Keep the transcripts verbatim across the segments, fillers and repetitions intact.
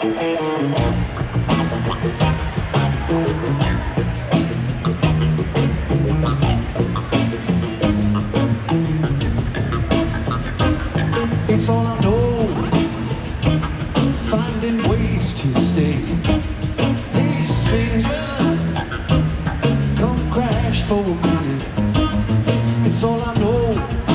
It's all I know, finding ways to stay. Hey stranger, come crash for a minute. It's all I know,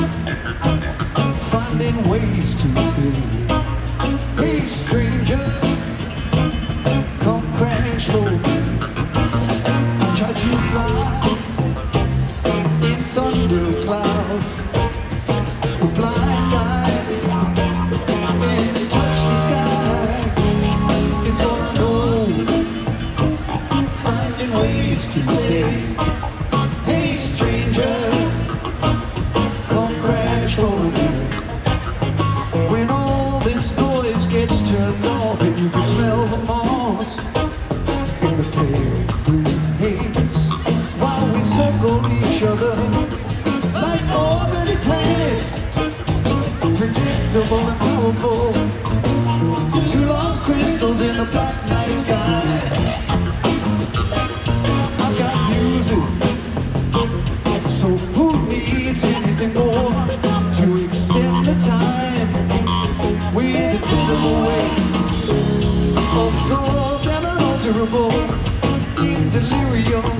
finding ways to stay. Hey stranger, come crash for a minute. I tried to fly in thunder clouds with blind eyes and touch the sky. It's all I know, finding ways to stay. Hey stranger, come crash for a minute. When all this noise gets turned off and you can smell the moss in the pale blue haze, while we circle each other like orbiting planets, predictable and powerful, two lost crystals in the black night sky. I've got music, so who needs anything more to extend the time with invisible waves, absorbed and unalterable in delirium,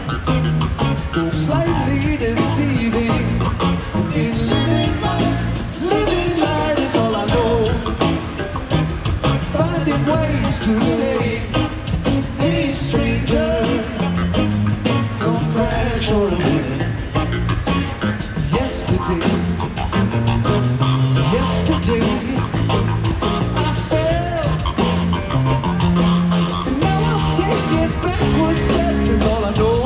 slightly deceiving in living light. Living light is all I know, finding ways to stay. Hey stranger, come crash for a minute. Yesterday, yesterday I fell, and now I'm taking backward steps is all I know.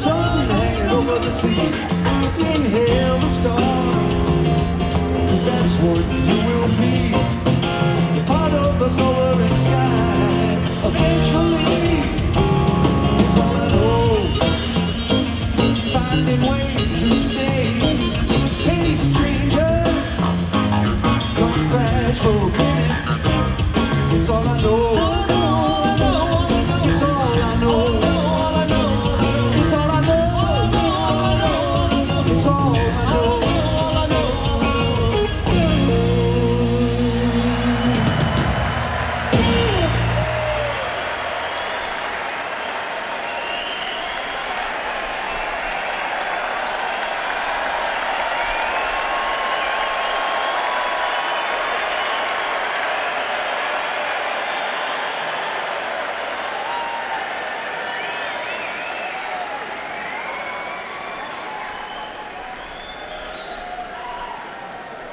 sun hanging over the sea. Inhale the storm, 'cause that's what you will be. Part of the lowering sky, eventually.